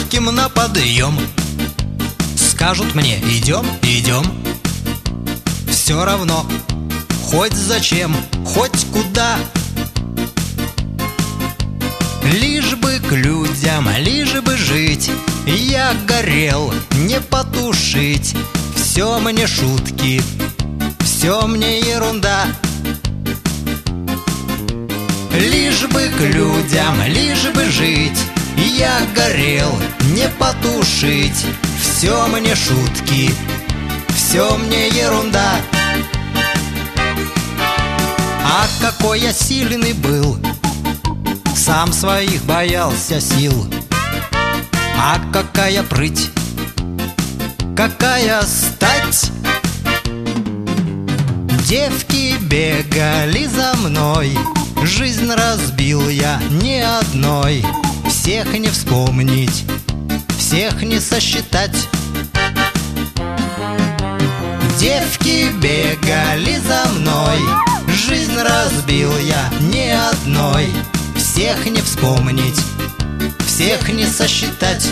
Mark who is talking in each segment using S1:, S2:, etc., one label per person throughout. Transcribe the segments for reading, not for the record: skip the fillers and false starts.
S1: легким на подъем. Скажут мне: идем, идем. Все равно, хоть зачем, хоть куда. Лишь бы к людям, лишь бы жить. Я горел, не потушить. Все мне шутки, все мне ерунда. Лишь бы к людям, лишь бы жить. Я горел, не потушить. Все мне шутки, все мне ерунда. А какой я сильный был, сам своих боялся сил. А какая прыть, какая стать. Девки бегали за мной, жизнь разбил я не одной. Всех не вспомнить, всех не сосчитать. Девки бегали за мной, жизнь разбил я не одной. Всех не вспомнить, всех не сосчитать.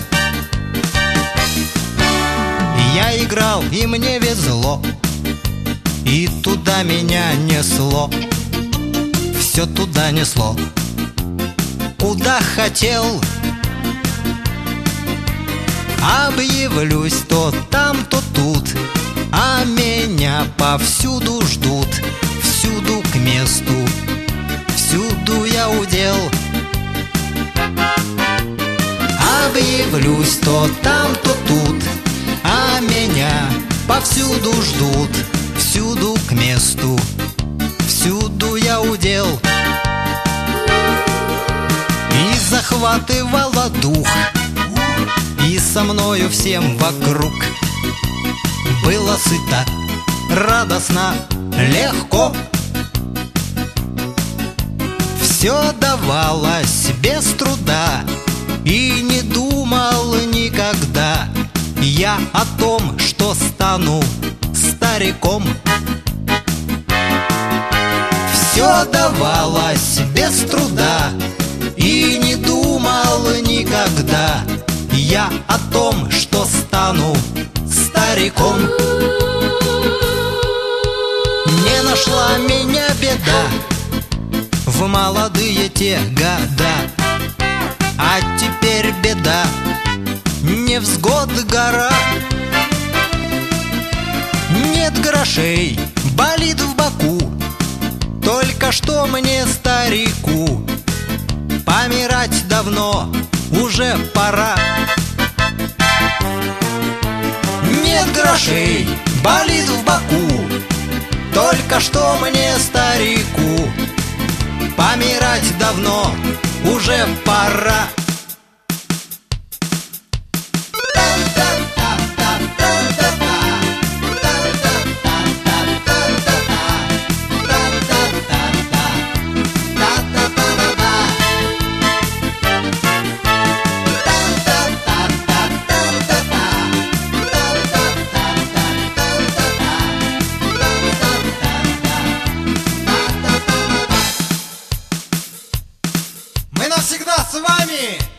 S1: Я играл, и мне везло, и туда меня несло. Все туда несло, куда хотел. Объявлюсь то там, то тут, а меня повсюду ждут. Всюду к месту, всюду я удел. Объявлюсь то там, то тут, а меня повсюду ждут. Всюду к месту, всюду я удел. И захватывала дух, и со мною всем вокруг было сыто, радостно, легко. Все давалось без труда, и не думал никогда я о том, что стану стариком. Все давалось без труда, и не думал никогда я о том, что стану стариком. Не нашла меня беда в молодые те года, а теперь беда, невзгод гора. Нет грошей, болит в боку, только что мне, старику, помирать давно уже пора. Нет грошей, болит в боку, только что мне, старику, помирать давно уже пора.
S2: Мы навсегда с вами!